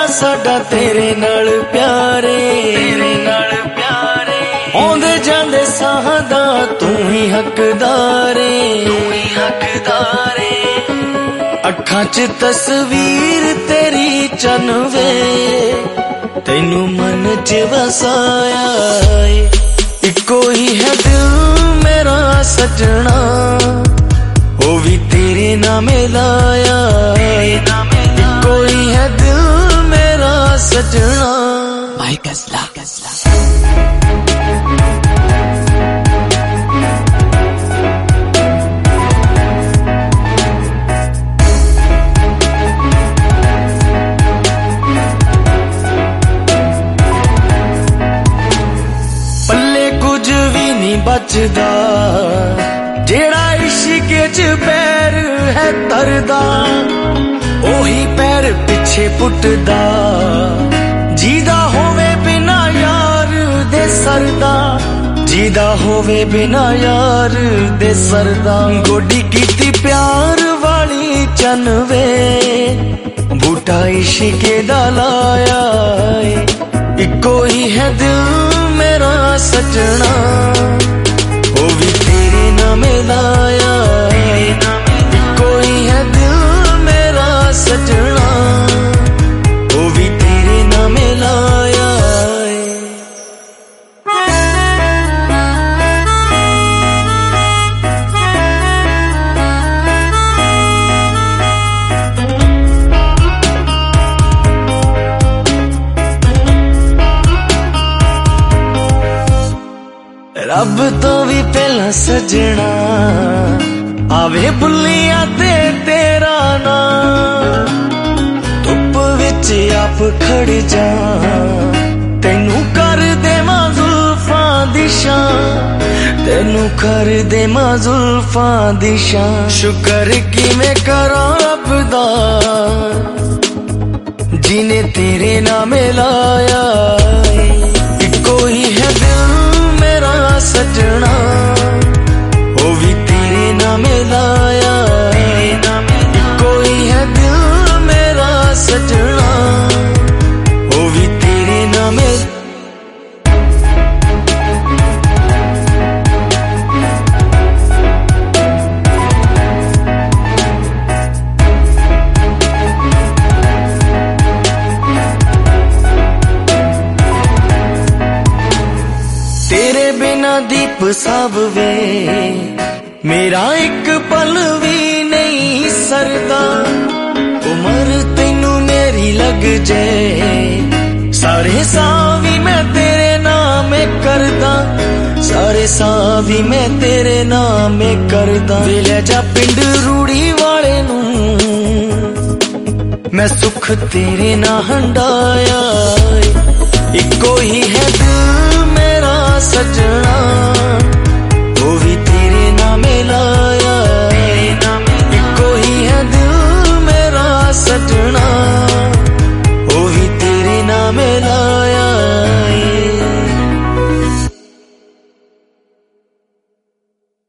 साडा तेरे नाल प्यारे, आउंदे जांदे साह दा तू ही हकदारे, अखां च तस्वीर तेरी चनवे, तेनू मन च वसाया इको ही है दिल मेरा सजना, वो भी तेरे नामे लाया, इको ही है दिल मेरा सजना। पल्ले कुछ भी नहीं बचदा, जेड़ा इश्क च पैर है तरदा, ओही पैर पिछे पुटदा, जीदा होवे बिना यार दे सरदा, जीदा होवे बिना यार दे सरदा, गोडी कीती प्यार वाली चनवे, बूटा इश्क दा लाया, इको ही है दिल मेरा सजना, वो भी तेरे नामे लाया, इको ही है दिल मेरा सजना, वो भी तेरे नामे लाया। रब तो भी पहला सजना, आवे बुलिया ते तेरा ना, धुप विच आप खड़ जा, तेनू कर दे जुल्फां दिशा, तेनू कर दे जुल्फां दिशा, शुक्र की मैं करा रब दा, जिने तेरे नामे लाया, इको ही है दिल मेरा सजना, वो भी तेरे नामे लाया, कोई है दिल मेरा सजना, वो भी तेरे नामे। तेरे बिना दीप साबवे, मेरा एक पल भी नहीं सरदा, उम्र तेनू मेरी लग जाए, सारे सावी मैं तेरे नामे करदा, सारे सावी मैं तेरे नामे करदा, वेले जा पिंड रूड़ी वाले नू, मैं सुख तेरे ना हंडाया, इको ही है दिल मेरा सजना।